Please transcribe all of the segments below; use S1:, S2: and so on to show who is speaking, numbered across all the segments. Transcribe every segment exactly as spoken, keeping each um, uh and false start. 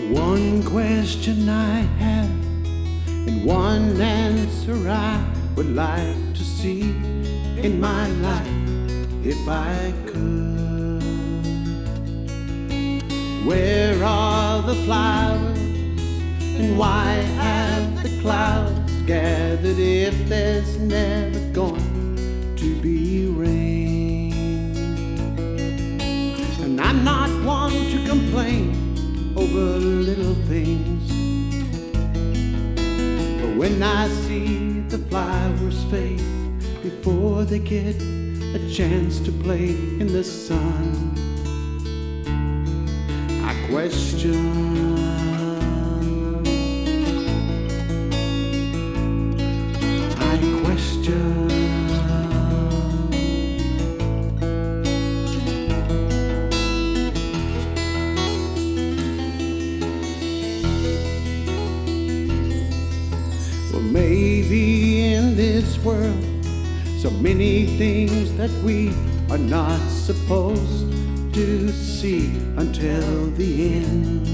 S1: One question I have, and one answer I would like to see in my life if I could. Where are the flowers, and why have the clouds gathered if there's never going to be rain? And I'm not one to complain over little things, but when I see the flowers fade before they get a chance to play in the sun, I question. I question. Maybe in this world, so many things that we are not supposed to see until the end.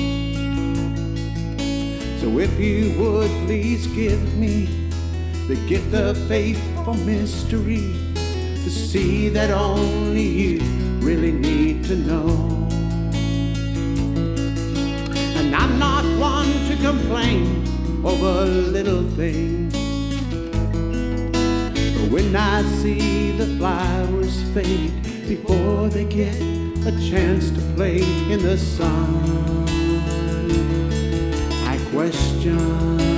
S1: So if you would please give me the gift of faith for mystery, to see that only you really need to know. And I'm not one to complain over little things, but when I see the flowers fade before they get a chance to play in the sun, I question.